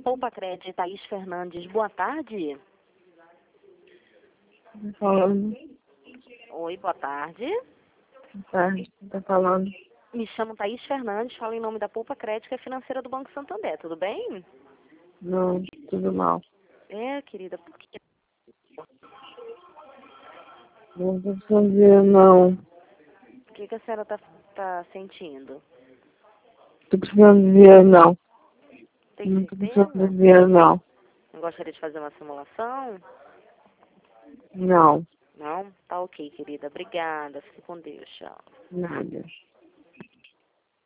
Poupa Crédito, Thaís Fernandes. Boa tarde. Tá falando. Oi, boa tarde. Boa tarde. Tá falando. Me chamo Thaís Fernandes, falo em nome da Poupa Crédito, que é financeira do Banco Santander. Tudo bem? Não, tudo mal. É, querida, por quê? Não tô precisando de dinheiro, não. O que a senhora tá sentindo? Tô precisando de dinheiro, não. Tem Não tô precisando de certeza? dinheiro, não. Não gostaria de fazer uma simulação? Não. Não? Tá ok, querida. Obrigada. Fique com Deus. Tchau. Nada.